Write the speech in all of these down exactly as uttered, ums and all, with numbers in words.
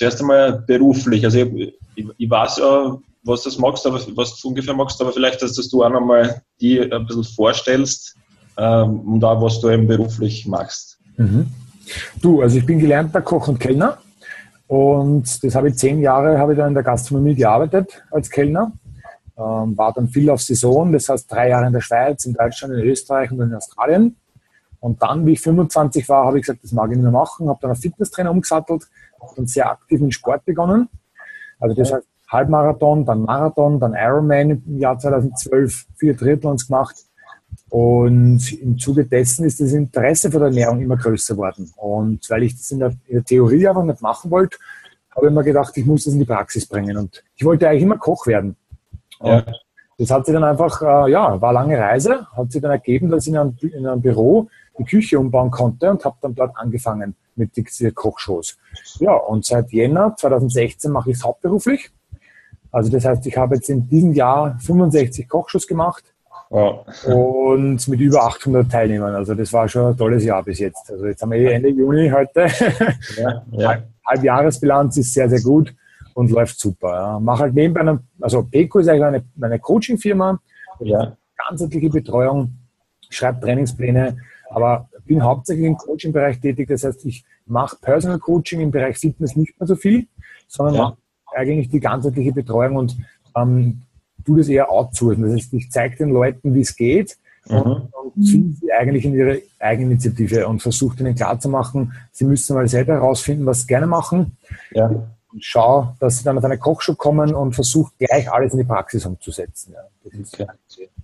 zuerst einmal beruflich. Also ich, ich, ich weiß ja, was du magst, aber was du ungefähr magst, aber vielleicht, dass, dass du auch nochmal die ein bisschen vorstellst ähm, und auch, was du eben beruflich machst. Mhm. Du, also ich bin gelernter Koch und Kellner und das habe ich zehn Jahre habe ich dann in der Gastronomie gearbeitet als Kellner. Ähm, war dann viel auf Saison, das heißt drei Jahre in der Schweiz, in Deutschland, in Österreich und in Australien. Und dann, wie ich fünfundzwanzig war, habe ich gesagt, das mag ich nicht mehr machen, habe dann auf Fitnesstrainer umgesattelt, habe dann sehr aktiv mit Sport begonnen. Also das heißt Halbmarathon, dann Marathon, dann Ironman im Jahr zweitausendzwölf, vier Triathlons gemacht. Und im Zuge dessen ist das Interesse für die Ernährung immer größer geworden. Und weil ich das in der, in der Theorie einfach nicht machen wollte, habe ich mir gedacht, ich muss das in die Praxis bringen. Und ich wollte eigentlich immer Koch werden. Ja. Das hat sich dann einfach, äh, ja, war eine lange Reise, hat sich dann ergeben, dass ich in einem, in einem Büro die Küche umbauen konnte und habe dann dort angefangen mit diesen Kochshows. Ja, und seit Jänner zweitausendsechzehn mache ich es hauptberuflich. Also das heißt, ich habe jetzt in diesem Jahr fünfundsechzig Kochshows gemacht. Wow. Und mit über achthundert Teilnehmern. Also das war schon ein tolles Jahr bis jetzt. Also jetzt haben wir Ende Juni heute. Ja, ja. Halbjahresbilanz ist sehr, sehr gut und läuft super. Ja. Mache halt nebenbei, eine, also Peco ist eigentlich eine, eine Coaching-Firma, ja. Ganzheitliche Betreuung, schreibe Trainingspläne, aber bin hauptsächlich im Coaching-Bereich tätig. Das heißt, ich mache Personal Coaching im Bereich Fitness nicht mehr so viel, sondern ja. mache eigentlich die ganzheitliche Betreuung und ähm, tu das eher outsourcen. Das heißt, ich zeige den Leuten, wie es geht mhm. und, und ziehen sie eigentlich in ihre Eigeninitiative und versuche ihnen klarzumachen, sie müssen mal selber herausfinden, was sie gerne machen. Ja. Und schau, dass sie dann auf eine Kochshow kommen und versuche gleich alles in die Praxis umzusetzen. Ja, das ist okay.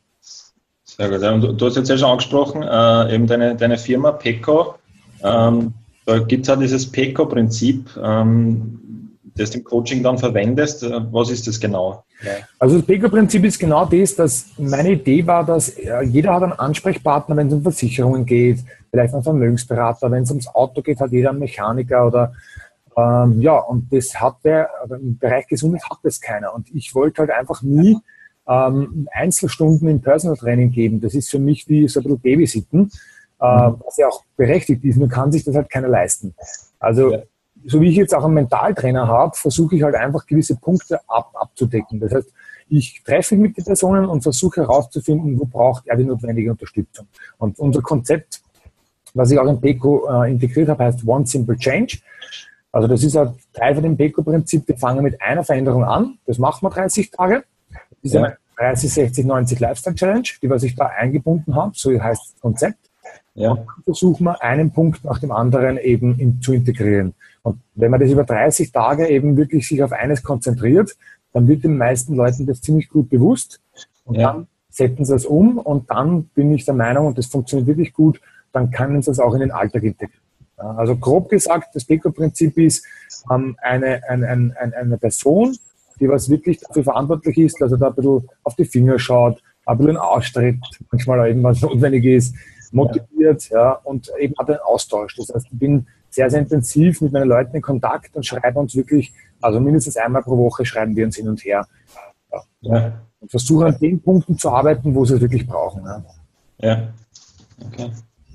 Sehr gut. Und du, du hast jetzt ja schon angesprochen, äh, eben deine, deine Firma Peco. Ähm, da gibt es auch dieses Peco-Prinzip, ähm, das du im Coaching dann verwendest. Was ist das genau? Also das Peco-Prinzip ist genau das, dass meine Idee war, dass jeder hat einen Ansprechpartner, wenn es um Versicherungen geht, vielleicht einen Vermögensberater, wenn es ums Auto geht, hat jeder einen Mechaniker oder ähm, ja, und das hat der, im Bereich Gesundheit hat das keiner. Und ich wollte halt einfach nie ähm, Einzelstunden im Personal Training geben. Das ist für mich wie so ein bisschen Babysitten, äh, was ja auch berechtigt ist, nur kann sich das halt keiner leisten. Also ja. So wie ich jetzt auch einen Mentaltrainer habe, versuche ich halt einfach gewisse Punkte ab, abzudecken. Das heißt, ich treffe mich mit den Personen und versuche herauszufinden, wo braucht er die notwendige Unterstützung. Und unser Konzept, was ich auch in Peco äh, integriert habe, heißt One Simple Change. Also das ist ein Teil von dem Peco-Prinzip. Wir fangen mit einer Veränderung an. Das machen wir dreißig Tage. Das ist ja. eine dreißig, sechzig, neunzig Lifestyle Challenge, die was ich da eingebunden habe. So heißt das Konzept. Ja. Und dann versuchen wir, einen Punkt nach dem anderen eben in, zu integrieren. Und wenn man das über dreißig Tage eben wirklich sich auf eines konzentriert, dann wird den meisten Leuten das ziemlich gut bewusst. Und ja. dann setzen sie das um und dann bin ich der Meinung, und das funktioniert wirklich gut, dann können sie das auch in den Alltag integrieren. Ja, also grob gesagt, das Peco-Prinzip ist ähm, eine, eine, eine, eine Person, die was wirklich dafür verantwortlich ist, also da ein bisschen auf die Finger schaut, ein bisschen austritt, manchmal auch irgendwas notwendig ist, motiviert ja. Ja, und eben hat einen Austausch. Das heißt, ich bin sehr, sehr intensiv mit meinen Leuten in Kontakt und schreibe uns wirklich, also mindestens einmal pro Woche schreiben wir uns hin und her. Ja. Ja. Und versuche an den Punkten zu arbeiten, wo sie es wirklich brauchen. Ja, ja. Okay.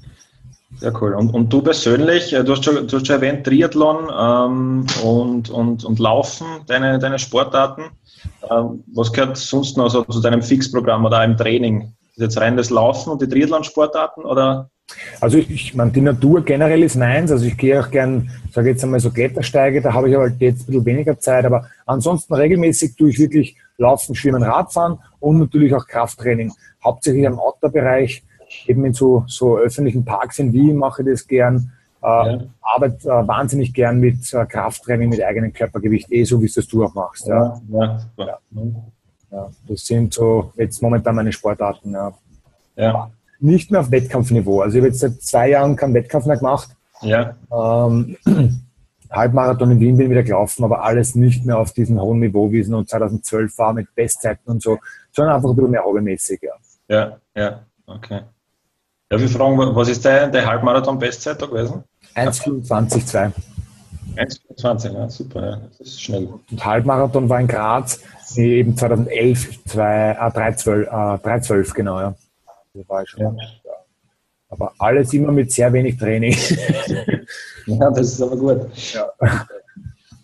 Sehr cool. Und, und du persönlich, du hast schon, du hast schon erwähnt, Triathlon ähm, und, und, und Laufen, deine, deine Sportarten. Ähm, was gehört sonst noch so zu deinem Fixprogramm oder im Training? Ist jetzt rein das Laufen und die Triathlon-Sportarten oder? Also ich, ich meine, die Natur generell ist meins, also ich gehe auch gern, sage jetzt einmal so Klettersteige, da habe ich aber jetzt ein bisschen weniger Zeit, aber ansonsten regelmäßig tue ich wirklich Laufen, Schwimmen, Radfahren und natürlich auch Krafttraining, hauptsächlich im Outdoor-Bereich, eben in so, so öffentlichen Parks in Wien mache ich das gern, äh, ja. arbeite äh, wahnsinnig gern mit äh, Krafttraining, mit eigenem Körpergewicht, eh so wie es das du auch machst. Ja, ja, ja. ja. ja das sind so jetzt momentan meine Sportarten, ja. ja. Nicht mehr auf Wettkampfniveau. Also ich habe jetzt seit zwei Jahren keinen Wettkampf mehr gemacht. Ja. Ähm, Halbmarathon in Wien bin ich wieder gelaufen, aber alles nicht mehr auf diesem hohen Niveau, wie es noch zweitausendzwölf war mit Bestzeiten und so, sondern einfach ein bisschen mehr hobbymäßig. Ja, ja, ja. Okay. Darf ich fragen, was ist der, der Halbmarathon-Bestzeit da gewesen? eins vierundzwanzig zwei. eins vierundzwanzig, ja, super, ja, das ist schnell. Und Halbmarathon war in Graz eben zweitausendelf, zwei, äh, drei zwölf, genau, ja. Das war ich schon. Ja. Aber alles immer mit sehr wenig Training. Ja, das ist aber gut. Ja.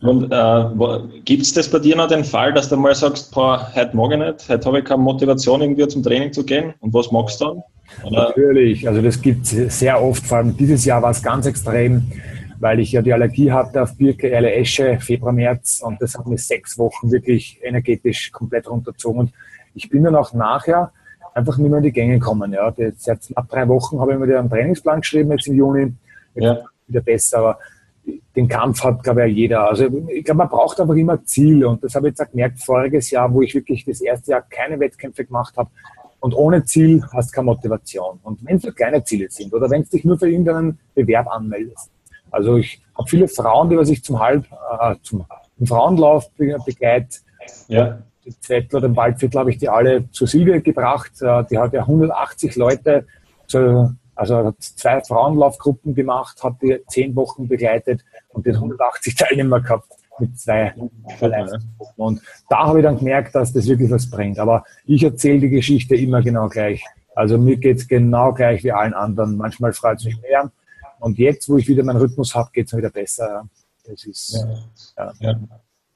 Und äh, gibt es das bei dir noch den Fall, dass du mal sagst, boah, heute mag ich nicht, heute habe ich keine Motivation, irgendwie zum Training zu gehen? Und was magst du dann? Oder? Natürlich, also das gibt es sehr oft, vor allem dieses Jahr war es ganz extrem, weil ich ja die Allergie hatte auf Birke, Erle, Esche, Februar, März, und das hat mir sechs Wochen wirklich energetisch komplett runtergezogen. Und ich bin dann auch nachher einfach nicht mehr in die Gänge gekommen. Ja. Seit knapp drei Wochen habe ich mir einen Trainingsplan geschrieben, jetzt im Juni, jetzt ja. wieder besser, aber den Kampf hat, glaube ich, jeder. Also ich glaube, man braucht einfach immer ein Ziel, und das habe ich jetzt auch gemerkt, voriges Jahr, wo ich wirklich das erste Jahr keine Wettkämpfe gemacht habe, und ohne Ziel hast du keine Motivation. Und wenn es nur kleine Ziele sind oder wenn du dich nur für irgendeinen Bewerb anmeldest. Also ich habe viele Frauen, die sich zum Halb, äh, zum, zum Frauenlauf begleitet. Ja. Die Zwettl oder im Waldviertel habe ich die alle zur Silvia gebracht. Die hat ja hundertachtzig Leute, zu, also hat zwei Frauenlaufgruppen gemacht, hat die zehn Wochen begleitet und die hat hundertachtzig Teilnehmer gehabt mit zwei Verleihungsgruppen. Und da habe ich dann gemerkt, dass das wirklich was bringt. Aber ich erzähle die Geschichte immer genau gleich. Also mir geht es genau gleich wie allen anderen. Manchmal freut es mich mehr. Und jetzt, wo ich wieder meinen Rhythmus habe, geht es mir wieder besser. Das ist, ja. Ja. Ja.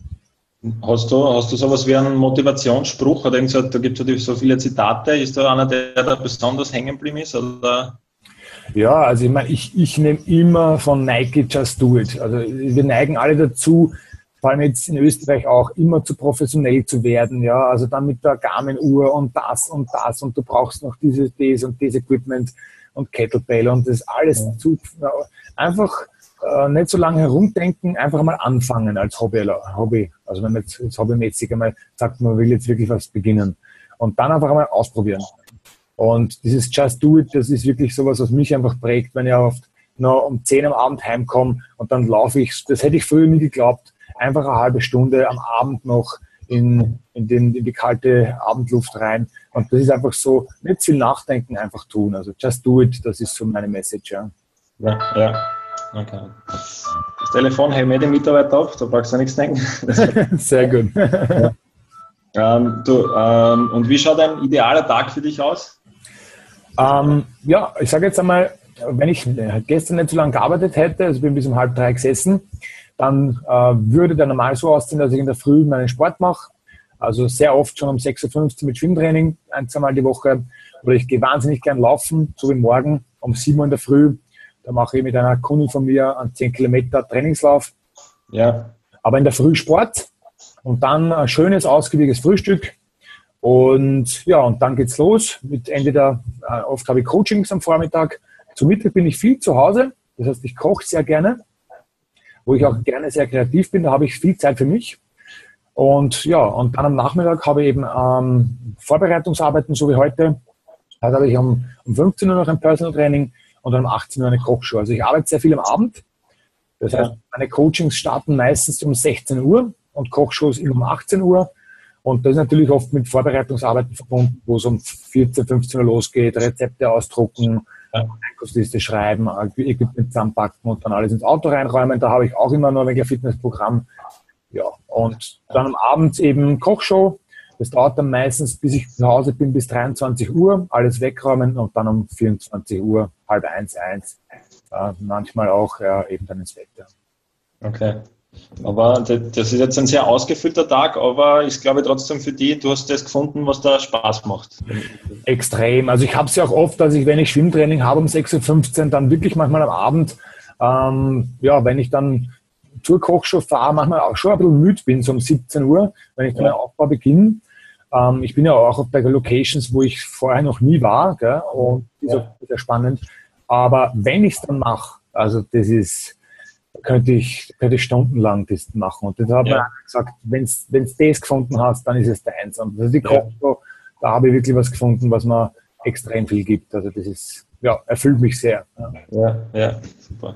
Hast du, hast du sowas wie einen Motivationsspruch? Oder gesagt, da gibt es so viele Zitate. Ist da einer, der da besonders hängen geblieben ist? Oder? Ja, also ich meine, ich, ich nehme immer von Nike Just Do It. Also wir neigen alle dazu, vor allem jetzt in Österreich auch, immer zu professionell zu werden. Ja, also dann mit der Garmin-Uhr und das und das, und du brauchst noch dieses, das und das Equipment und Kettlebell und das alles ja. zu. Ja, einfach äh, nicht so lange herumdenken, einfach mal anfangen als Hobby. Hobby. Also wenn man jetzt, jetzt hobbymäßig einmal sagt, man will jetzt wirklich was beginnen. Und dann einfach einmal ausprobieren. Und dieses Just Do It, das ist wirklich sowas, was mich einfach prägt, wenn ich oft noch um zehn am Abend heimkomme und dann laufe ich, das hätte ich früher nie geglaubt, einfach eine halbe Stunde am Abend noch in, in, den, in die kalte Abendluft rein. Und das ist einfach so, nicht viel nachdenken, einfach tun. Also Just Do It, das ist so meine Message. Ja, ja. ja. Okay. Das Telefon hebe ich den Mitarbeiter ab, da brauchst du nichts denken. Sehr gut. Ja. Ähm, du, ähm, und wie schaut ein idealer Tag für dich aus? Ähm, ja, ich sage jetzt einmal, wenn ich gestern nicht so lange gearbeitet hätte, also bin bis um halb drei gesessen, dann äh, würde der normal so aussehen, dass ich in der Früh meinen Sport mache. Also sehr oft schon um sechs Uhr fünfzehn mit Schwimmtraining, ein, zweimal die Woche. Oder ich gehe wahnsinnig gern laufen, so wie morgen um sieben Uhr in der Früh. Da mache ich mit einer Kundin von mir einen zehn Kilometer Trainingslauf. Ja. Aber in der Früh Sport und dann ein schönes, ausgiebiges Frühstück. Und ja, und dann geht's los mit entweder, äh, oft habe ich Coachings am Vormittag. Zum Mittag bin ich viel zu Hause. Das heißt, ich koche sehr gerne, wo ich auch gerne sehr kreativ bin. Da habe ich viel Zeit für mich. Und ja, und dann am Nachmittag habe ich eben ähm, Vorbereitungsarbeiten, so wie heute. Da habe ich um, um fünfzehn Uhr noch ein Personal Training und dann um achtzehn Uhr eine Kochshow. Also ich arbeite sehr viel am Abend. Das heißt, meine Coachings starten meistens um sechzehn Uhr und Kochshows immer um achtzehn Uhr. Und das ist natürlich oft mit Vorbereitungsarbeiten verbunden, wo es um vierzehn, fünfzehn Uhr losgeht, Rezepte ausdrucken, ja. Einkaufsliste schreiben, Equipment zusammenpacken und dann alles ins Auto reinräumen. Da habe ich auch immer noch ein Fitnessprogramm. Ja, und dann am Abend eben Kochshow. Das dauert dann meistens, bis ich zu Hause bin, bis dreiundzwanzig Uhr, alles wegräumen und dann um vierundzwanzig Uhr, halb eins, eins. Äh, manchmal auch ja, eben dann ins Bett. Ja. Okay. Aber das ist jetzt ein sehr ausgefüllter Tag, aber ich glaube trotzdem für dich, du hast das gefunden, was da Spaß macht. Extrem. Also ich habe es ja auch oft, dass ich, wenn ich Schwimmtraining habe um sechs Uhr fünfzehn, dann wirklich manchmal am Abend, ähm, ja, wenn ich dann zur Kochshow fahre, manchmal auch schon ein bisschen müde bin, so um siebzehn Uhr, wenn ich dann ja. den Aufbau beginne. Ähm, ich bin ja auch bei Locations, wo ich vorher noch nie war, gell? Und das ist auch sehr spannend. Aber wenn ich es dann mache, also das ist, könnte ich, könnte ich stundenlang das machen. Und das hat ja. man gesagt, wenn du das gefunden hast, dann ist es deins. Und also die Kochshow, da habe ich wirklich was gefunden, was mir extrem viel gibt. Also das ist, ja, erfüllt mich sehr. Ja, ja, ja super.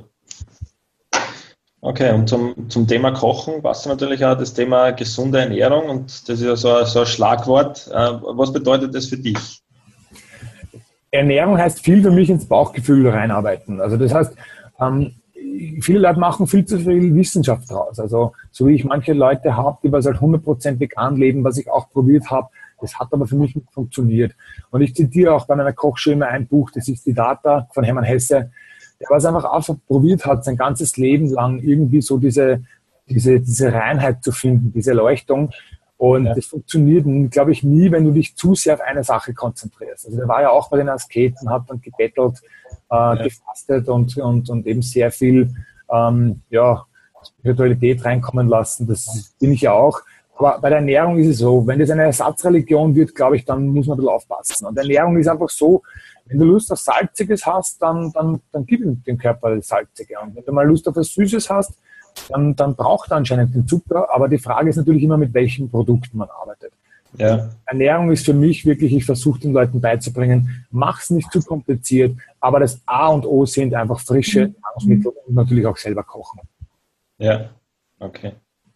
Okay, und zum, zum Thema Kochen passt natürlich auch das Thema gesunde Ernährung und das ist ja so ein, so ein Schlagwort. Was bedeutet das für dich? Ernährung heißt viel für mich ins Bauchgefühl reinarbeiten. Also das heißt, ähm, viele Leute machen viel zu viel Wissenschaft draus. Also so wie ich manche Leute habe, die was halt hundert Prozent vegan leben, was ich auch probiert habe, das hat aber für mich nicht funktioniert. Und ich zitiere auch bei meiner Kochshow immer ein Buch, das ist die Data von Hermann Hesse, der was einfach auch probiert hat, sein ganzes Leben lang irgendwie so diese diese, diese Reinheit zu finden, diese Erleuchtung. Und Ja. das funktioniert, glaube ich, nie, wenn du dich zu sehr auf eine Sache konzentrierst. Also der war ja auch bei den Asketen, hat dann gebettelt, äh, ja. gefastet und, und, und eben sehr viel ähm, ja, Spiritualität reinkommen lassen. Das bin ich ja auch. Aber bei der Ernährung ist es so, wenn das eine Ersatzreligion wird, glaube ich, dann muss man ein bisschen aufpassen. Und Ernährung ist einfach so, wenn du Lust auf Salziges hast, dann, dann, dann gib ihm dem Körper das Salzige. Und wenn du mal Lust auf was Süßes hast, dann, dann braucht er anscheinend den Zucker. Aber die Frage ist natürlich immer, mit welchen Produkten man arbeitet. Ja. Ernährung ist für mich wirklich, ich versuche den Leuten beizubringen, mach's nicht zu kompliziert, aber das A und O sind einfach frische Nahrungsmittel und natürlich auch selber kochen. Ja, okay.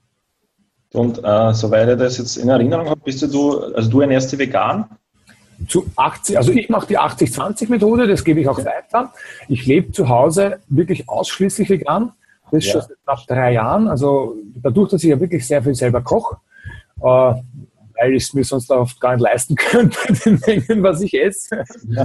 Und äh, soweit ich das jetzt in Erinnerung habe, bist du, also du ernährst dich vegan? Zu achtzig, also ich mache die achtzig zwanzig Methode, das gebe ich auch weiter. Ich lebe zu Hause wirklich ausschließlich vegan. Das ist ja. schon seit knapp drei Jahren. Also dadurch, dass ich ja wirklich sehr viel selber koche, äh, weil ich es mir sonst oft gar nicht leisten könnte, den Mengen, was ich esse. Ja.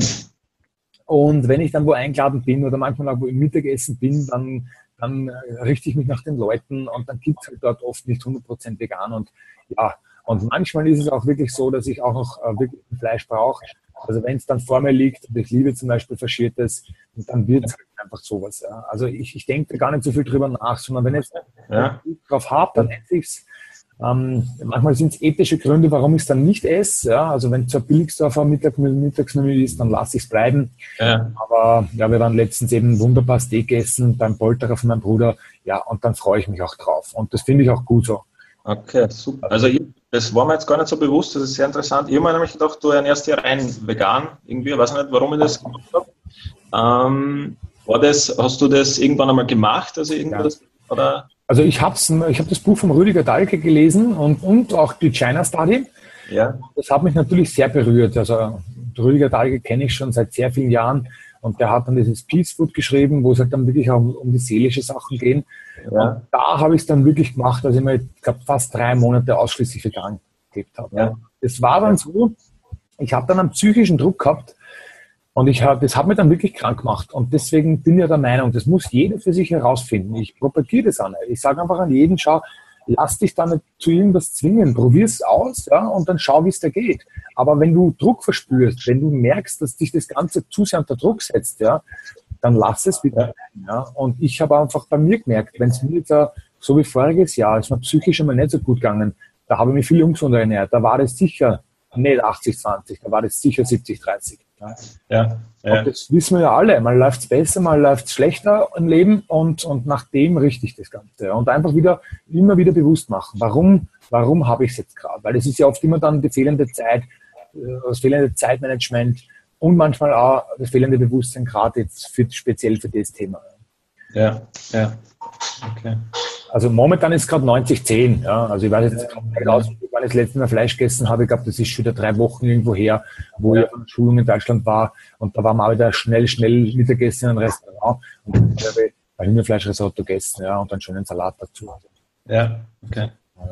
Und wenn ich dann wo eingeladen bin oder manchmal auch wo im Mittagessen bin, dann, dann richte ich mich nach den Leuten und dann gibt es halt dort oft nicht hundert Prozent vegan. Und ja, und manchmal ist es auch wirklich so, dass ich auch noch äh, wirklich Fleisch brauche. Also wenn es dann vor mir liegt und ich liebe zum Beispiel Faschiertes, dann wird es halt einfach sowas. Ja. Also ich, ich denke da gar nicht so viel drüber nach, sondern wenn ich ja. drauf habe, dann esse ich es. Ähm, manchmal sind es ethische Gründe, warum ich es dann nicht esse. Ja. Also wenn es zur Billigsdorfer Mittag, Mittagsmenü ist, dann lasse ich es bleiben. Ja. Aber ja, wir waren letztens eben wunderbar Steak essen beim Polterer von meinem Bruder. Ja, und dann freue ich mich auch drauf. Und das finde ich auch gut so. Okay, super. Also ich, das war mir jetzt gar nicht so bewusst, das ist sehr interessant. Ich habe mir nämlich gedacht, du ernährst dich rein vegan irgendwie, ich weiß nicht, warum ich das gemacht habe. Ähm, war das, hast du das irgendwann einmal gemacht? Also, ja. das, oder? also ich habe ich hab das Buch von Rüdiger Dahlke gelesen und, und auch die China Study. Ja. Das hat mich natürlich sehr berührt. Also Rüdiger Dahlke kenne ich schon seit sehr vielen Jahren. Und der hat dann dieses Peace Food geschrieben, wo es halt dann wirklich auch um, um die seelische Sachen gehen. Ja. Und da habe ich es dann wirklich gemacht, dass ich mir, ich glaube, fast drei Monate ausschließlich vegan gelebt habe. Ja. Es war dann so, ich habe dann einen psychischen Druck gehabt und ich hab, das hat mich dann wirklich krank gemacht. Und deswegen bin ich ja der Meinung, das muss jeder für sich herausfinden. Ich propagiere das auch nicht. Ich sage einfach an jeden, schau, lass dich da nicht zu irgendwas zwingen, probier es aus, ja, und dann schau, wie es dir geht. Aber wenn du Druck verspürst, wenn du merkst, dass dich das Ganze zu sehr unter Druck setzt, ja, dann lass es wieder rein. Ja. Und ich habe einfach bei mir gemerkt, wenn es mir jetzt so wie voriges Jahr, ist mir psychisch einmal nicht so gut gegangen, da habe ich mich viel ungesunder ernährt, da war das sicher nicht achtzig zwanzig, da war das sicher siebzig dreißig. Ja. Ja, ja. Und das wissen wir ja alle. Mal läuft es besser, mal läuft es schlechter im Leben und, und nach dem richte ich das Ganze. Und einfach wieder, immer wieder bewusst machen. Warum, warum habe ich es jetzt gerade? Weil es ist ja oft immer dann die fehlende Zeit, das fehlende Zeitmanagement und manchmal auch das fehlende Bewusstsein, gerade jetzt für, speziell für das Thema. Ja, ja. Okay. Also momentan ist es gerade neunzig zehn. Ja. Also ich weiß jetzt nicht aus, wann ich das letzte Mal Fleisch gegessen habe. Ich glaube, das ist schon wieder drei Wochen irgendwo her, wo ja. ich an Schulung in Deutschland war. Und da waren wir auch wieder schnell, schnell Mittagessen in einem Restaurant. Und dann habe ich ein Hühnerfleischrisotto gegessen, ja, und einen schönen Salat dazu. Ja, okay.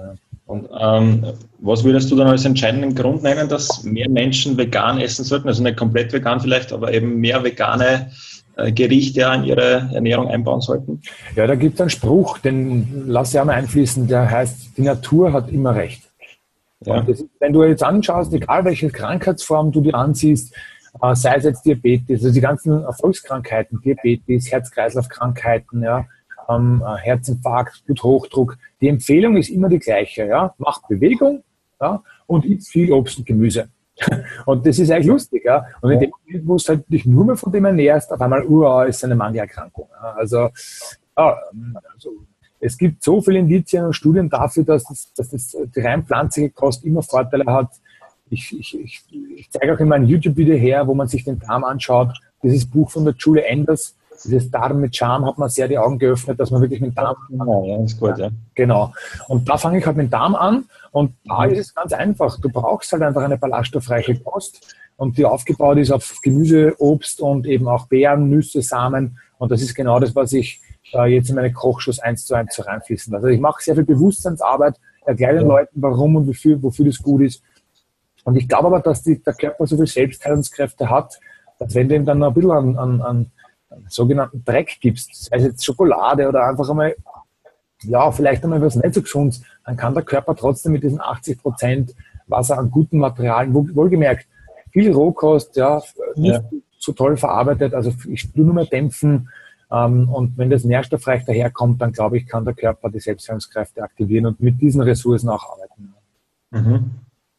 Und ähm, was würdest du dann als entscheidenden Grund nennen, dass mehr Menschen vegan essen sollten? Also nicht komplett vegan vielleicht, aber eben mehr vegane äh, Gerichte in ihre Ernährung einbauen sollten? Ja, da gibt es einen Spruch, den lass ich auch mal einfließen, der heißt, die Natur hat immer recht. Ja. Das, wenn du jetzt anschaust, egal welche Krankheitsform du dir ansiehst, äh, sei es jetzt Diabetes, also die ganzen Erfolgskrankheiten, Diabetes, Herz-Kreislauf-Krankheiten, ja, ähm, Herzinfarkt, Bluthochdruck, die Empfehlung ist immer die gleiche. Ja? Mach Bewegung, ja, und isst viel Obst und Gemüse. Und das ist eigentlich lustig. Ja? Und in dem Moment, wo du halt dich nur mehr von dem ernährst, auf einmal, uh, ist eine Mangelerkrankung. Ja? Also, ja, also es gibt so viele Indizien und Studien dafür, dass, das, dass das, die rein pflanzliche Kost immer Vorteile hat. Ich, ich, ich, ich zeige auch in meinem YouTube-Video her, wo man sich den Darm anschaut. Dieses Buch von der Julie Enders, dieses Darm mit Charme, hat man sehr die Augen geöffnet, dass man wirklich mit dem Darm... Ja, ja, ist gut, ja. Genau. Und da fange ich halt mit dem Darm an und da ist es ganz einfach. Du brauchst halt einfach eine ballaststoffreiche Kost und die aufgebaut ist auf Gemüse, Obst und eben auch Beeren, Nüsse, Samen. Und das ist genau das, was ich äh, jetzt in meine Kochshows eins zu eins so reinfließen lasse. Also ich mache sehr viel Bewusstseinsarbeit, erkläre den ja. Leuten, warum und wofür, wofür das gut ist. Und ich glaube aber, dass die, der Körper so viel Selbstheilungskräfte hat, dass wenn du ihm dann noch ein bisschen an, an, an sogenannten Dreck gibst, sei es jetzt Schokolade oder einfach einmal ja, vielleicht einmal was nicht so gesund, dann kann der Körper trotzdem mit diesen achtzig Prozent, was er an guten Materialien, wohlgemerkt, viel Rohkost, ja, nicht ja. so toll verarbeitet, also ich will nur mehr dämpfen, ähm, und wenn das nährstoffreich daherkommt, dann glaube ich, kann der Körper die Selbstheilungskräfte aktivieren und mit diesen Ressourcen auch arbeiten. Mhm.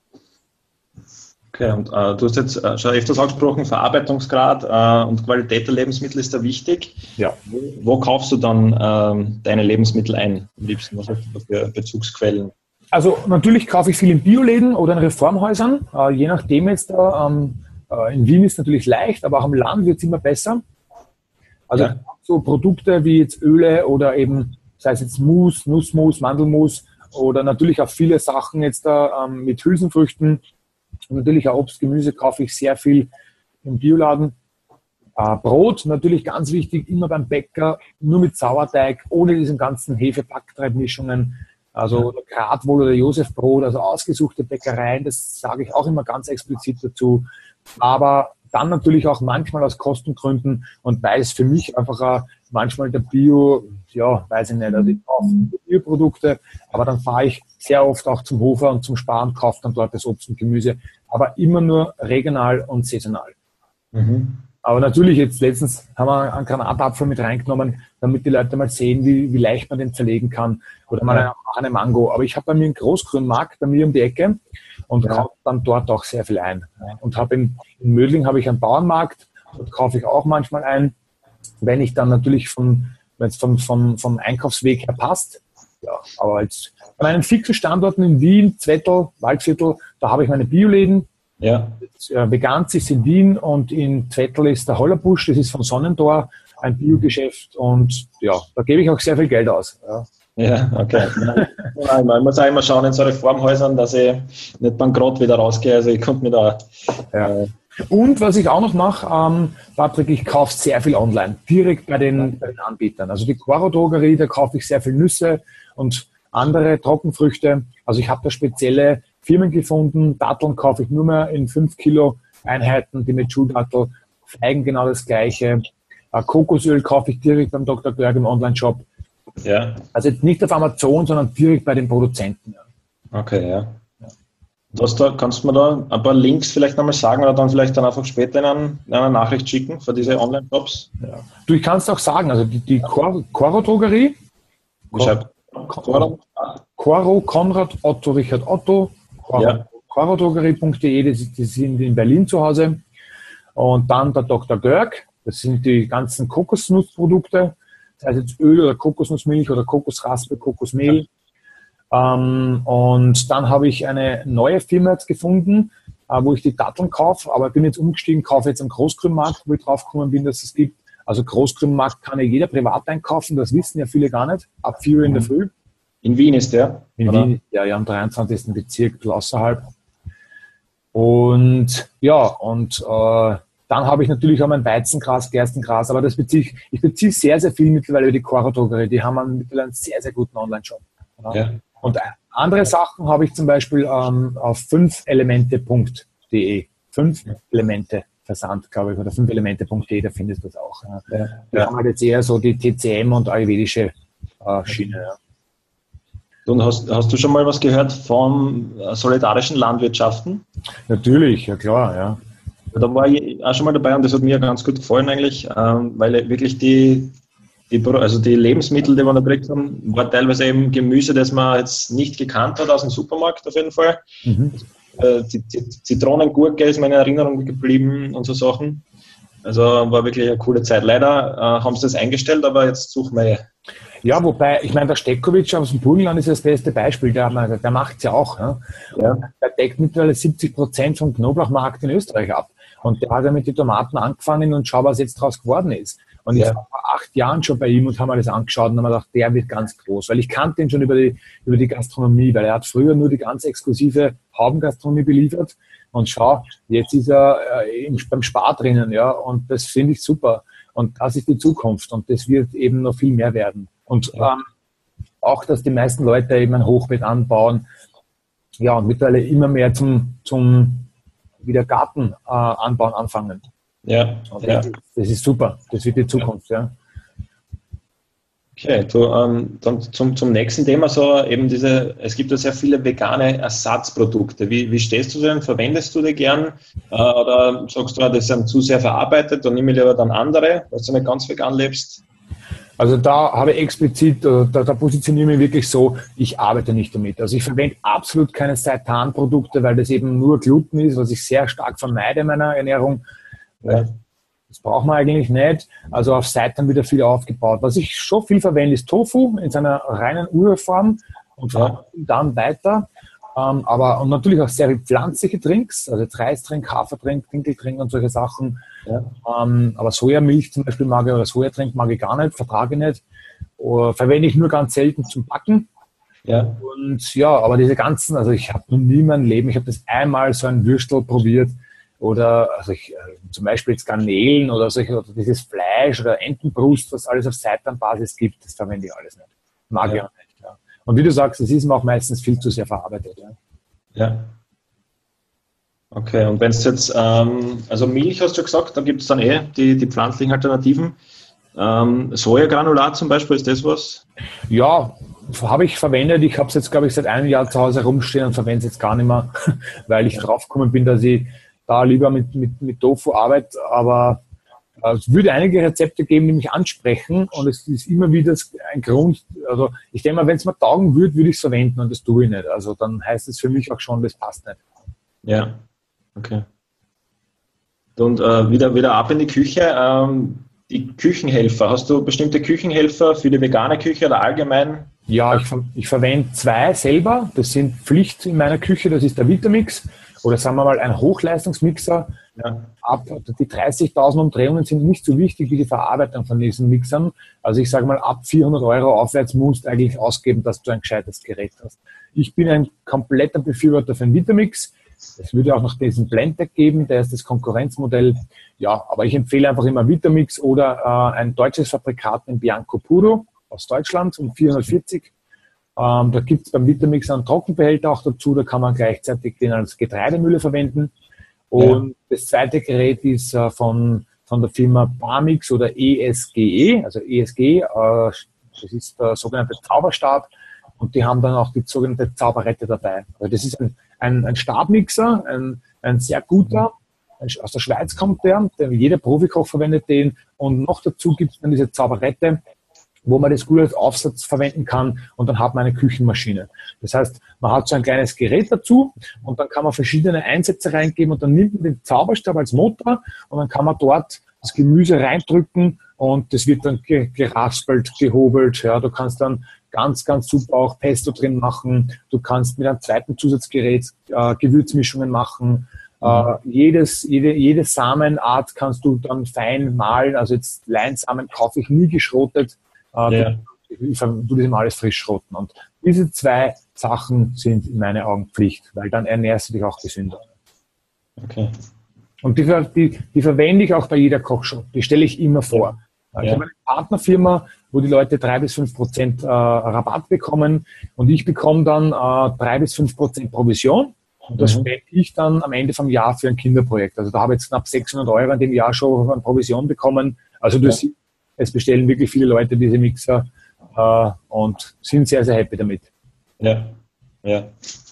Okay, und äh, du hast jetzt äh, schon öfters angesprochen, Verarbeitungsgrad äh, und Qualität der Lebensmittel ist da wichtig. Ja. Wo, wo kaufst du dann ähm, deine Lebensmittel ein? Am liebsten, was hast du für Bezugsquellen? Also natürlich kaufe ich viel in Bioläden oder in Reformhäusern, äh, je nachdem jetzt da. Ähm, äh, in Wien ist es natürlich leicht, aber auch am Land wird es immer besser. Also ja. so Produkte wie jetzt Öle oder eben, sei es jetzt Mus, Nussmus, Mandelmus oder natürlich auch viele Sachen jetzt da ähm, mit Hülsenfrüchten. Und natürlich auch Obst, Gemüse kaufe ich sehr viel im Bioladen. Äh, Brot, natürlich ganz wichtig, immer beim Bäcker, nur mit Sauerteig, ohne diesen ganzen Hefe-Backtreibmischungen. Also ja. Gradwohl oder Josefbrot, also ausgesuchte Bäckereien, das sage ich auch immer ganz explizit dazu. Aber dann natürlich auch manchmal aus Kostengründen und weil es für mich einfach auch manchmal der Bio, ja, weiß ich nicht, also ich kaufe Bioprodukte, aber dann fahre ich sehr oft auch zum Hofer und zum Sparen, kaufe dann dort das Obst und Gemüse, aber immer nur regional und saisonal. Mhm. Aber natürlich, jetzt letztens haben wir einen Granatapfel mit reingenommen, damit die Leute mal sehen, wie, wie leicht man den zerlegen kann. Oder mal ja. eine, eine Mango. Aber ich habe bei mir einen Großgrünmarkt, bei mir um die Ecke und ja. kaufe dann dort auch sehr viel ein. Und habe in, in Mödling habe ich einen Bauernmarkt, dort kaufe ich auch manchmal ein, wenn ich dann natürlich vom, wenn es vom, vom, vom Einkaufsweg her passt. Ja, aber jetzt bei meinen fixen Standorten in Wien, Zwettl, Waldviertel, da habe ich meine Bioläden. Ja. Veganz ist in Wien und in Zwettl ist der Hollerbusch, das ist von Sonnentor, ein Biogeschäft und ja, da gebe ich auch sehr viel Geld aus. Ja, ja okay. Ich muss auch immer schauen in so Reformhäusern, dass ich nicht bankrott wieder rausgehe, also ich konnte mir da... Ja. Und was ich auch noch mache, ähm, Patrick, ich kaufe sehr viel online, direkt bei den, bei den Anbietern. Also die Coro Drogerie, da kaufe ich sehr viel Nüsse und andere Trockenfrüchte. Also ich habe da spezielle Firmen gefunden, Datteln kaufe ich nur mehr in fünf Kilo Einheiten, die mit Schuhdattel, Feigen genau das Gleiche. Kokosöl kaufe ich direkt beim Doktor Görg im Online-Shop. Ja. Also jetzt nicht auf Amazon, sondern direkt bei den Produzenten. Okay, ja. Das da, kannst du mir da ein paar Links vielleicht nochmal sagen oder dann vielleicht dann einfach später in, einen, in einer Nachricht schicken für diese Online-Shops? Ja. Du, ich kann es auch sagen, also die, die Coro Drogerie, Coro, Coro, Konrad, Otto, Richard Otto, ja. coro drogerie punkt de, die, die sind in Berlin zu Hause. Und dann der Doktor Görg, das sind die ganzen Kokosnussprodukte, das heißt jetzt Öl oder Kokosnussmilch oder Kokosraspel, Kokosmehl. Ja. Ähm, und dann habe ich eine neue Firma jetzt gefunden, äh, wo ich die Datteln kaufe, aber ich bin jetzt umgestiegen, kaufe jetzt am Großgrünmarkt, wo ich drauf gekommen bin, dass es gibt. Also Großgrünmarkt kann ja jeder privat einkaufen, das wissen ja viele gar nicht, ab vier Uhr in der Früh. In Wien ist der? In oder? Wien, ja, ja, im dreiundzwanzigsten Bezirk, außerhalb. Und ja, und äh, dann habe ich natürlich auch mein Weizengras, Gerstengras, aber das beziehe ich, ich beziehe sehr, sehr viel mittlerweile über die Coro Drogerie. Die haben einen, mittlerweile einen sehr, sehr guten Online-Shop. Ja. Ja. Und andere Sachen habe ich zum Beispiel ähm, auf fünf elemente punkt de. fünf Elemente Versand, glaube ich, oder fünf elemente punkt de, da findest du das auch. Ja. Ja. Wir haben halt jetzt eher so die T C M und ayurvedische äh, Schiene. Ja. Und hast, hast du schon mal was gehört von solidarischen Landwirtschaften? Natürlich, ja klar, ja. Da war ich auch schon mal dabei und das hat mir ganz gut gefallen eigentlich, ähm, weil wirklich die, die, also die Lebensmittel, die wir da gekriegt haben, war teilweise eben Gemüse, das man jetzt nicht gekannt hat aus dem Supermarkt auf jeden Fall. Mhm. Äh, die, die Zitronengurke ist mir in Erinnerung geblieben und so Sachen. Also war wirklich eine coole Zeit. Leider äh, haben sie das eingestellt, aber jetzt suchen wir. Ja, wobei, ich meine, der Steckowitsch aus dem Burgenland ist das beste Beispiel, der, der macht es ja auch. Ja. Ja. Der deckt mittlerweile siebzig Prozent vom Knoblauchmarkt in Österreich ab. Und der hat ja mit den Tomaten angefangen und schau, was jetzt draus geworden ist. Und ich ja. war vor acht Jahren schon bei ihm und habe mir das angeschaut und habe mir gedacht, der wird ganz groß. Weil ich kannte ihn schon über die, über die Gastronomie, weil er hat früher nur die ganz exklusive Haubengastronomie beliefert. Und schau, jetzt ist er äh, im, beim Spar drinnen, ja. Und das finde ich super. Und das ist die Zukunft. Und das wird eben noch viel mehr werden. Und ähm, auch, dass die meisten Leute eben ein Hochbeet anbauen, ja, und mittlerweile immer mehr zum, zum wieder Garten äh, anbauen anfangen. Ja, ja. Das ist super. Das wird die Zukunft, ja. Okay, du, ähm, dann zum, zum nächsten Thema, so eben diese, es gibt ja sehr viele vegane Ersatzprodukte. Wie, wie stehst du denn? Verwendest du die gern? Äh, oder sagst du, das sind zu sehr verarbeitet, dann nehme ich lieber dann andere, weil du nicht ganz vegan lebst? Also da habe ich explizit, da, da positioniere ich mich wirklich so, ich arbeite nicht damit. Also ich verwende absolut keine Seitan-Produkte, weil das eben nur Gluten ist, was ich sehr stark vermeide in meiner Ernährung. Ja. Das braucht man eigentlich nicht. Also auf Seitan wieder viel aufgebaut. Was ich schon viel verwende, ist Tofu in seiner reinen Urform und Ja. dann weiter. Ähm, aber und natürlich auch sehr viel pflanzliche Drinks, also Reistrink, Hafertrink, Dinkeltrink und solche Sachen. Ja. Ähm, aber Sojamilch zum Beispiel mag ich oder Sojatrink mag ich gar nicht, vertrage ich nicht. Oder verwende ich nur ganz selten zum Backen. Ja. Und ja, aber diese ganzen, also ich habe noch nie in meinem Leben, ich habe das einmal so ein Würstel probiert oder also ich, zum Beispiel jetzt Garnelen oder solche, oder dieses Fleisch oder Entenbrust, was alles auf Seitanbasis gibt, das verwende ich alles nicht. Mag Ja. ich auch nicht. Ja. Und wie du sagst, das ist mir auch meistens viel zu sehr verarbeitet. Ja. Ja. Okay, und wenn es jetzt, ähm, also Milch hast du gesagt, da gibt es dann eh die, die pflanzlichen Alternativen. Ähm, Sojagranulat zum Beispiel, ist das was? Ja, habe ich verwendet. Ich habe es jetzt, glaube ich, seit einem Jahr zu Hause rumstehen und verwende es jetzt gar nicht mehr, weil ich Ja. draufgekommen bin, dass ich da lieber mit, mit, mit Tofu arbeite. Aber äh, es würde einige Rezepte geben, die mich ansprechen und es ist immer wieder ein Grund. Also ich denke mal, wenn es mir taugen würde, würde ich es verwenden und das tue ich nicht. Also dann heißt es für mich auch schon, das passt nicht. Ja, okay. Und äh, wieder, wieder ab in die Küche. Ähm, die Küchenhelfer, hast du bestimmte Küchenhelfer für die vegane Küche oder allgemein? Ja, ich, ver- ich verwende zwei selber. Das sind Pflicht in meiner Küche. Das ist der Vitamix oder sagen wir mal ein Hochleistungsmixer. Ja, Ab, die dreißigtausend Umdrehungen sind nicht so wichtig wie die Verarbeitung von diesen Mixern. Also ich sage mal, ab vierhundert Euro aufwärts musst du eigentlich ausgeben, dass du ein gescheites Gerät hast. Ich bin ein kompletter Befürworter für einen Vitamix. Es würde auch noch diesen Blendtec geben, der ist das Konkurrenzmodell. Ja, aber ich empfehle einfach immer Vitamix oder äh, ein deutsches Fabrikat, den Bianco Puro aus Deutschland um vierhundertvierzig. Ähm, da gibt es beim Vitamix einen Trockenbehälter auch dazu, da kann man gleichzeitig den als Getreidemühle verwenden. Und ja. Das zweite Gerät ist äh, von, von der Firma Barmix oder E S G E, also E S G, äh, das ist der sogenannte Zauberstab. Und die haben dann auch die sogenannte Zauberette dabei. Also das ist ein, ein, ein Stabmixer, ein, ein sehr guter. Aus der Schweiz kommt der, der jeder Profikoch verwendet den. Und noch dazu gibt es dann diese Zauberette, wo man das gut als Aufsatz verwenden kann und dann hat man eine Küchenmaschine. Das heißt, man hat so ein kleines Gerät dazu und dann kann man verschiedene Einsätze reingeben und dann nimmt man den Zauberstab als Motor und dann kann man dort das Gemüse reindrücken und das wird dann geraspelt, gehobelt. Ja, du kannst dann ganz, ganz super auch Pesto drin machen. Du kannst mit einem zweiten Zusatzgerät äh, Gewürzmischungen machen. Mhm. Äh, jedes, jede, jede Samenart kannst du dann fein mahlen. Also jetzt Leinsamen kaufe ich nie geschrotet. Äh, ja. Ich, ich tue das immer alles frisch schroten. Und diese zwei Sachen sind in meinen Augen Pflicht, weil dann ernährst du dich auch gesünder. Okay. Und die, die, die verwende ich auch bei jeder Kochshow. Die stelle ich immer vor. Ja. Ich ja. habe eine Partnerfirma, wo die Leute drei bis fünf Prozent äh, Rabatt bekommen und ich bekomme dann äh, drei bis fünf Prozent Provision und das mhm. spende ich dann am Ende vom Jahr für ein Kinderprojekt. Also da habe ich jetzt knapp sechshundert Euro in dem Jahr schon an Provision bekommen. Also du ja. siehst, es bestellen wirklich viele Leute diese Mixer äh, und sind sehr, sehr happy damit. Ja, ja.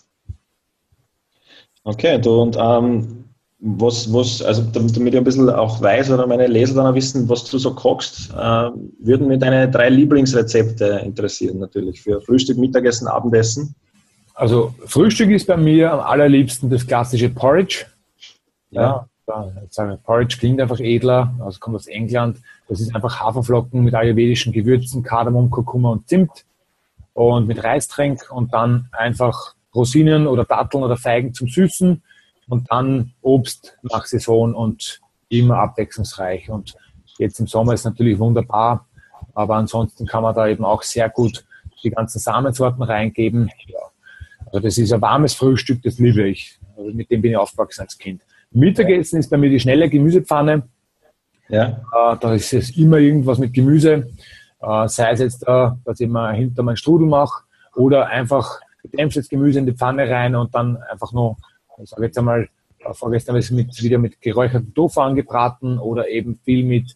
Okay, du und ähm, was, was, also damit ich ein bisschen auch weiß oder meine Leser dann auch wissen, was du so kochst, äh, würden mich deine drei Lieblingsrezepte interessieren natürlich für Frühstück, Mittagessen, Abendessen. Also Frühstück ist bei mir am allerliebsten das klassische Porridge. Ja, ja da, Porridge klingt einfach edler, also kommt aus England. Das ist einfach Haferflocken mit ayurvedischen Gewürzen, Kardamom, Kurkuma und Zimt und mit Reistränk und dann einfach Rosinen oder Datteln oder Feigen zum Süßen. Und dann Obst nach Saison und immer abwechslungsreich. Und jetzt im Sommer ist natürlich wunderbar, aber ansonsten kann man da eben auch sehr gut die ganzen Samensorten reingeben. Ja. Also das ist ein warmes Frühstück, das liebe ich. Also mit dem bin ich aufgewachsen als Kind. Mittagessen ja. ist bei mir die schnelle Gemüsepfanne. Ja. Äh, da ist es immer irgendwas mit Gemüse. Äh, sei es jetzt, äh, dass ich mal hinter meinen Strudel mache oder einfach gedämpftes Gemüse in die Pfanne rein und dann einfach nur ich sage jetzt einmal, vorgestern habe ich es mit, wieder mit geräuchertem Tofu angebraten oder eben viel mit,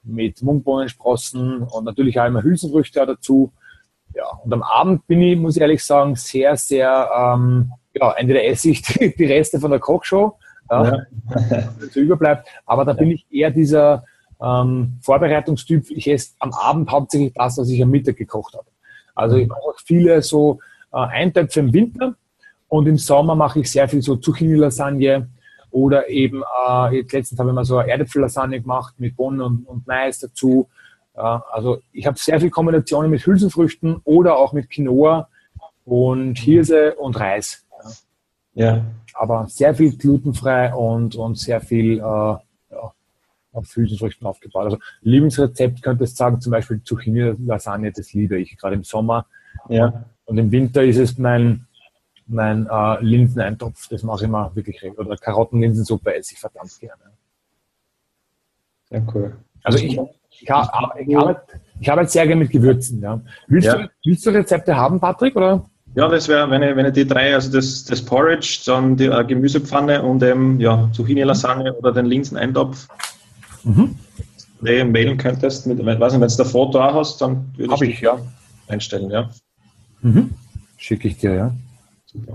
mit Mungbohnensprossen und natürlich auch immer Hülsenfrüchte dazu. Ja, und am Abend bin ich, muss ich ehrlich sagen, sehr, sehr, ähm, ja, entweder esse ich die, die Reste von der Kochshow, ja, ja. was überbleibt, aber da ja. bin ich eher dieser ähm, Vorbereitungstyp. Ich esse am Abend hauptsächlich das, was ich am Mittag gekocht habe. Also ich mache viele so äh, Eintöpfe im Winter und im Sommer mache ich sehr viel so Zucchini-Lasagne oder eben, äh, jetzt letztens habe ich mal so eine Erdäpfel-Lasagne gemacht mit Bohnen und, und Mais dazu. Ja, also ich habe sehr viele Kombinationen mit Hülsenfrüchten oder auch mit Quinoa und Hirse und Reis. Ja. ja. Aber sehr viel glutenfrei und, und sehr viel äh, ja, auf Hülsenfrüchten aufgebaut. Also Lieblingsrezept könnte ich sagen, zum Beispiel Zucchini-Lasagne, das liebe ich gerade im Sommer. Ja. Und im Winter ist es mein, mein äh, Linseneintopf, das mache ich immer wirklich recht. Oder Karotten-Linsensuppe esse ich verdammt gerne. Sehr cool. Also ich Ich, habe, ich, arbeite, ich arbeite sehr gerne mit Gewürzen. Ja. Willst, ja. Du, willst du Rezepte haben, Patrick? Oder? Ja, das wäre, wenn ich, wenn ich die drei, also das, das Porridge, dann die äh, Gemüsepfanne und eben ja, Zucchini-Lasagne oder den Linseneintopf mhm. wählen könntest. Mit, weiß nicht, wenn du da Foto auch hast, dann würde ich, ich ja. einstellen. Ja. Mhm. Schicke ich dir, ja. Super.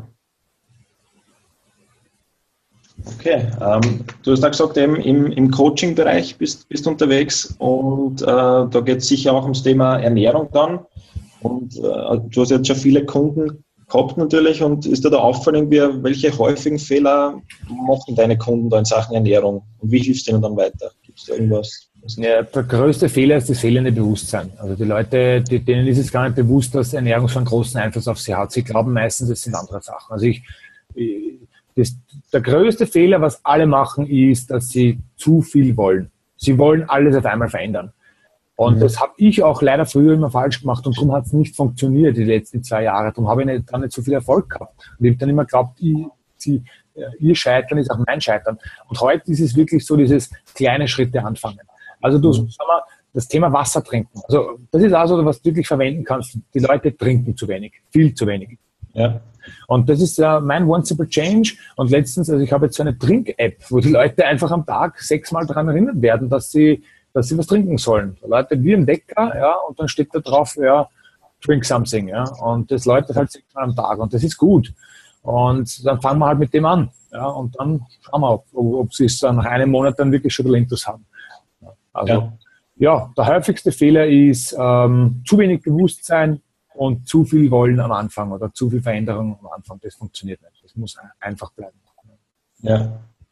Okay, ähm, du hast auch gesagt, eben im, im Coaching-Bereich bist, bist unterwegs und äh, da geht es sicher auch ums Thema Ernährung dann. Und äh, du hast jetzt schon viele Kunden gehabt natürlich und ist dir da auffallend, welche häufigen Fehler machen deine Kunden da in Sachen Ernährung und wie hilfst du ihnen dann weiter? Gibt es da irgendwas? Ja, der größte Fehler ist das fehlende Bewusstsein. Also die Leute, die, denen ist es gar nicht bewusst, dass Ernährung so einen großen Einfluss auf sie hat. Sie glauben meistens, es sind andere Sachen. Also ich, ich Das, der größte Fehler, was alle machen, ist, dass sie zu viel wollen. Sie wollen alles auf einmal verändern. Und mhm. das habe ich auch leider früher immer falsch gemacht und darum hat es nicht funktioniert die letzten zwei Jahre. Darum habe ich nicht, dann nicht so viel Erfolg gehabt. Und ich habe dann immer geglaubt, ich, sie, ihr Scheitern ist auch mein Scheitern. Und heute ist es wirklich so dieses kleine Schritte anfangen. Also du, mhm. sag mal, das Thema Wasser trinken. Also das ist auch so, was du wirklich verwenden kannst. Die Leute trinken zu wenig, viel zu wenig. Ja. Und das ist ja mein One Simple Change. Und letztens, also ich habe jetzt so eine Trink-App, wo die Leute einfach am Tag sechsmal daran erinnert werden, dass sie, dass sie was trinken sollen. Da Leute wie ein Wecker, ja, und dann steht da drauf, ja, drink something, ja. Und das läutet halt sechsmal am Tag und das ist gut. Und dann fangen wir halt mit dem an, ja, und dann schauen wir, ob, ob sie es dann nach einem Monat dann wirklich schon Talentus haben. Also, ja, ja der häufigste Fehler ist ähm, zu wenig Bewusstsein und zu viel Wollen am Anfang oder zu viel Veränderung am Anfang. Das funktioniert nicht. Das muss einfach bleiben. Ja.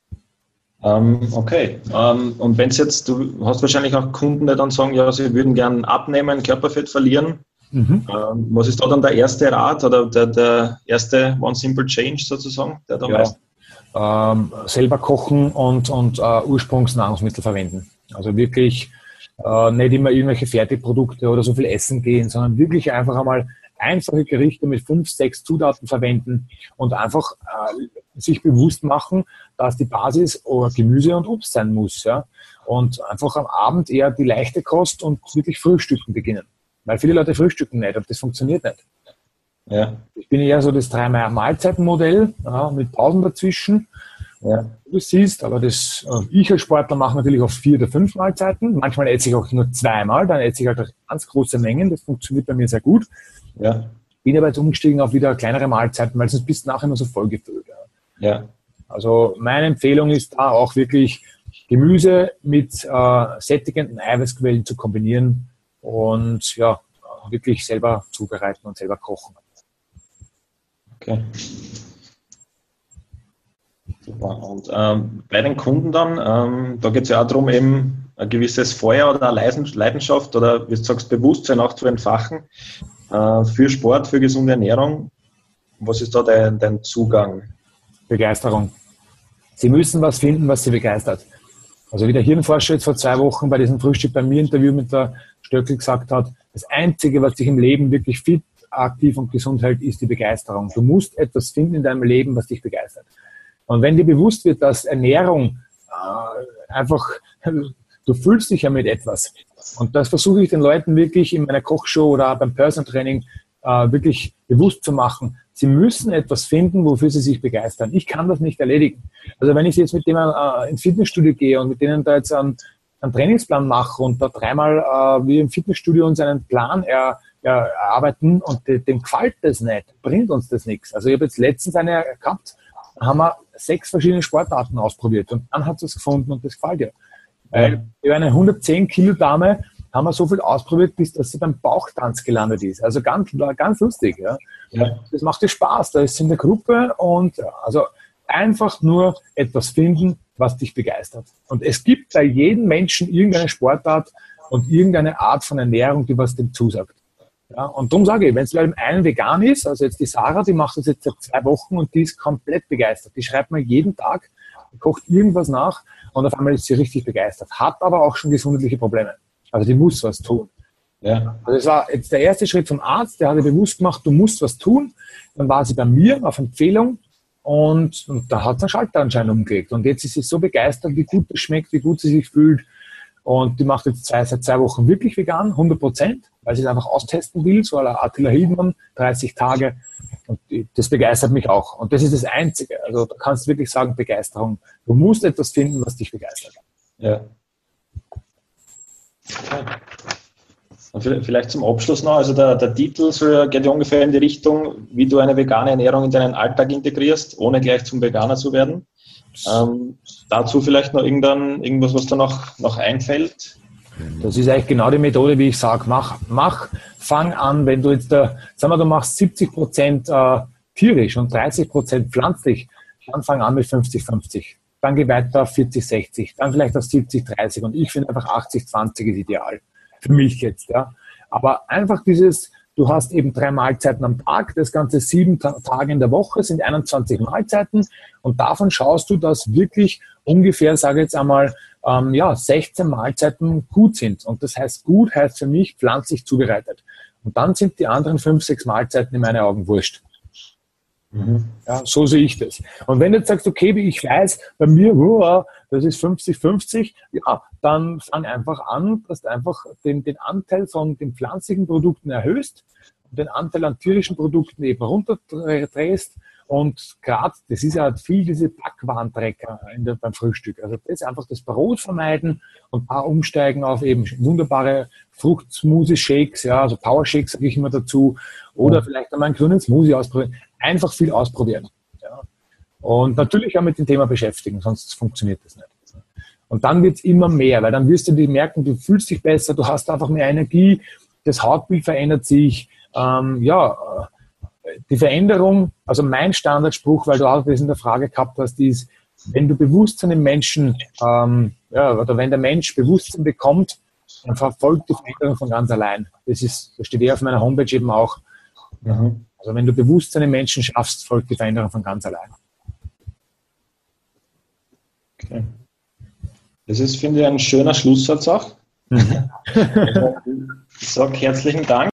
Ähm, okay. Ähm, und wenn es jetzt, du hast wahrscheinlich auch Kunden, die dann sagen, ja, sie würden gern abnehmen, Körperfett verlieren. Mhm. Ähm, was ist da dann der erste Rat oder der, der erste One Simple Change sozusagen, der da ja. meist? Ähm, selber kochen und, und uh, Ursprungsnahrungsmittel verwenden. Also wirklich Äh, nicht immer irgendwelche Fertigprodukte oder so viel essen gehen, sondern wirklich einfach einmal einfache Gerichte mit fünf, sechs Zutaten verwenden und einfach äh, sich bewusst machen, dass die Basis oh, Gemüse und Obst sein muss. Ja? Und einfach am Abend eher die leichte Kost und wirklich Frühstücken beginnen. Weil viele Leute frühstücken nicht und das funktioniert nicht. Ja. Ich bin eher so das drei-Mahlzeiten-Modell, ja, mit Pausen dazwischen. Ja, du siehst, aber das, ich als Sportler mache natürlich auch vier oder fünf Mahlzeiten. Manchmal esse ich auch nur zweimal, dann esse ich halt ganz große Mengen. Das funktioniert bei mir sehr gut. Ja. Bin aber jetzt umgestiegen auf wieder kleinere Mahlzeiten, weil sonst bist du nachher immer so vollgefüllt. Ja. Ja. Also meine Empfehlung ist da auch wirklich Gemüse mit äh, sättigenden Eiweißquellen zu kombinieren und ja, wirklich selber zubereiten und selber kochen. Okay. Super. Und ähm, bei den Kunden dann, ähm, da geht es ja auch darum, eben ein gewisses Feuer oder eine Leidenschaft oder wie du sagst, Bewusstsein auch zu entfachen äh, für Sport, für gesunde Ernährung. Was ist da dein, dein Zugang? Begeisterung. Sie müssen was finden, was Sie begeistert. Also wie der Hirnforscher jetzt vor zwei Wochen bei diesem Frühstück bei mir Interview mit der Stöckel gesagt hat, das Einzige, was dich im Leben wirklich fit, aktiv und gesund hält, ist die Begeisterung. Du musst etwas finden in deinem Leben, was dich begeistert. Und wenn dir bewusst wird, dass Ernährung äh, einfach, du fühlst dich ja mit etwas. Und das versuche ich den Leuten wirklich in meiner Kochshow oder beim Personal Training äh, wirklich bewusst zu machen. Sie müssen etwas finden, wofür sie sich begeistern. Ich kann das nicht erledigen. Also wenn ich jetzt mit denen äh, ins Fitnessstudio gehe und mit denen da jetzt einen, einen Trainingsplan machen und da dreimal äh, wie im Fitnessstudio uns einen Plan er, er, erarbeiten und de, dem gefällt das nicht, bringt uns das nichts. Also ich habe jetzt letztens eine gehabt, da haben wir sechs verschiedene Sportarten ausprobiert und dann hat es gefunden und das gefällt ihr. Weil über eine hundertzehn Kilo Dame haben wir so viel ausprobiert, bis dass sie beim Bauchtanz gelandet ist. Also ganz, ganz lustig. Ja. Ja. Das macht dir Spaß, da ist in der Gruppe und ja, also einfach nur etwas finden, was dich begeistert. Und es gibt bei jedem Menschen irgendeine Sportart und irgendeine Art von Ernährung, die was dem zusagt. Ja, und darum sage ich, wenn es bei dem einen vegan ist, also jetzt die Sarah, die macht das jetzt seit zwei Wochen und die ist komplett begeistert. Die schreibt mir jeden Tag, kocht irgendwas nach und auf einmal ist sie richtig begeistert. Hat aber auch schon gesundheitliche Probleme. Also die muss was tun. Ja. Also das war jetzt der erste Schritt vom Arzt, der hat ihr bewusst gemacht, du musst was tun. Dann war sie bei mir auf Empfehlung und, und da hat sie einen Schalter anscheinend umgelegt. Und jetzt ist sie so begeistert, wie gut es schmeckt, wie gut sie sich fühlt. Und die macht jetzt zwei, seit zwei Wochen wirklich vegan, hundert Prozent, weil sie es einfach austesten will, so à la Attila Hildmann, dreißig Tage. Und das begeistert mich auch. Und das ist das Einzige. Also da kannst du wirklich sagen, Begeisterung. Du musst etwas finden, was dich begeistert. Ja. Okay. Vielleicht zum Abschluss noch, also der, der Titel so geht ja ungefähr in die Richtung, wie du eine vegane Ernährung in deinen Alltag integrierst, ohne gleich zum Veganer zu werden. Ähm, dazu vielleicht noch irgendwann irgendwas, was da noch, noch einfällt? Das ist eigentlich genau die Methode, wie ich sage, mach, mach, fang an, wenn du jetzt, da, sagen wir, du machst siebzig Prozent äh, tierisch und dreißig Prozent pflanzlich, dann fang an mit fünfzig fünfzig. Dann geh weiter auf vierzig sechzig, dann vielleicht auf siebzig dreißig und ich finde einfach achtzig zwanzig ist ideal. Für mich jetzt, ja. Aber einfach dieses, du hast eben drei Mahlzeiten am Tag, das Ganze sieben Ta- Tage in der Woche sind einundzwanzig Mahlzeiten und davon schaust du, dass wirklich ungefähr, sage ich jetzt einmal, ähm, ja, sechzehn Mahlzeiten gut sind. Und das heißt, gut heißt für mich pflanzlich zubereitet. Und dann sind die anderen fünf, sechs Mahlzeiten in meinen Augen wurscht. Mhm. Ja, so sehe ich das. Und wenn du jetzt sagst, okay, wie ich weiß, bei mir, uh, das ist fünfzig fünfzig, ja, dann fang einfach an, dass du einfach den, den Anteil von den pflanzlichen Produkten erhöhst und den Anteil an tierischen Produkten eben runterdrehst. Und gerade, das ist ja viel diese Backwarentrecker in der, beim Frühstück. Also das einfach das Brot vermeiden und da umsteigen auf eben wunderbare Fruchtsmoothie-Shakes, ja, also Power-Shakes sage ich immer dazu. Oder vielleicht einmal einen grünen Smoothie ausprobieren. Einfach viel ausprobieren. Ja. Und natürlich auch mit dem Thema beschäftigen, sonst funktioniert das nicht. Und dann wird es immer mehr, weil dann wirst du dir merken, du fühlst dich besser, du hast einfach mehr Energie, das Hautbild verändert sich. Ähm, ja, die Veränderung, also mein Standardspruch, weil du auch das in der Frage gehabt hast, ist, wenn du Bewusstsein im Menschen, ähm, ja, oder wenn der Mensch Bewusstsein bekommt, dann verfolgt die Veränderung von ganz allein. Das ist, das steht ja auf meiner Homepage eben auch. Mhm. Also wenn du Bewusstsein im Menschen schaffst, folgt die Veränderung von ganz allein. Okay. Das ist, finde ich, ein schöner Schlusssatz auch. Mhm. Ich sage herzlichen Dank.